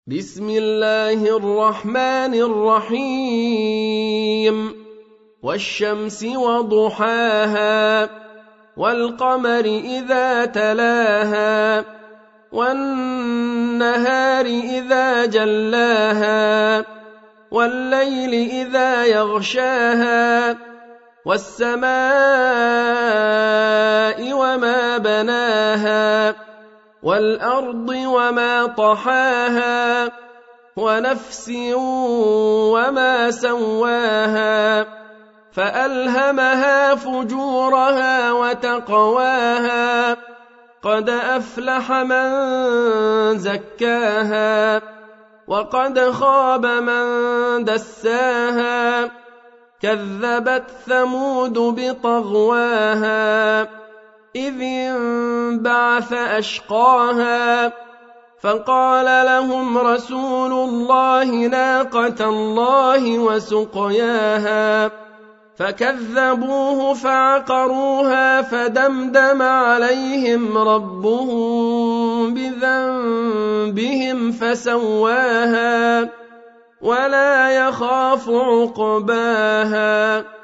بسم الله الرحمن الرحيم والشمس وضحاها والقمر إذا تلاها والنهار إذا جلاها والليل إذا يغشاها والسماء وما بناها والأرض وما طحاها ونفس وما سواها فألهمها فجورها وتقواها قد أفلح من زكاها وقد خاب من دساها كذبت ثمود بطغواها إذ انبعث أشقاها فقال لهم رسول الله ناقة الله وسقياها فكذبوه فعقروها فدمدم عليهم ربهم بذنبهم فسواها ولا يخاف عقباها